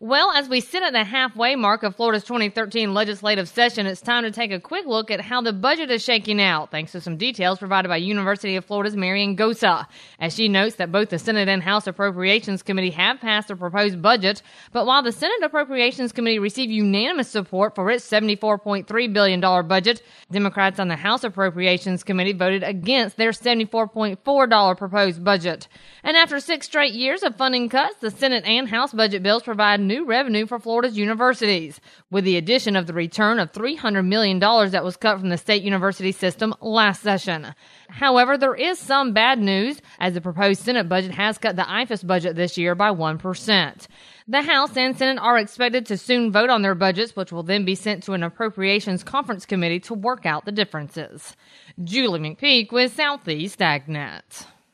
Well, as we sit at the halfway mark of Florida's 2013 legislative session, it's time to take a quick look at how the budget is shaking out, thanks to some details provided by University of Florida's Marian Gosa. As she notes that both the Senate and House Appropriations Committee have passed a proposed budget, but while the Senate Appropriations Committee received unanimous support for its $74.3 billion budget, Democrats on the House Appropriations Committee voted against their $74.4 proposed budget. And after 6 straight years of funding cuts, the Senate and House budget bills provide new revenue for Florida's universities, with the addition of the return of $300 million that was cut from the state university system last session. However, there is some bad news, as the proposed Senate budget has cut the IFAS budget this year by 1%. The House and Senate are expected to soon vote on their budgets, which will then be sent to an Appropriations Conference Committee to work out the differences. Julie McPeak with Southeast AgNet.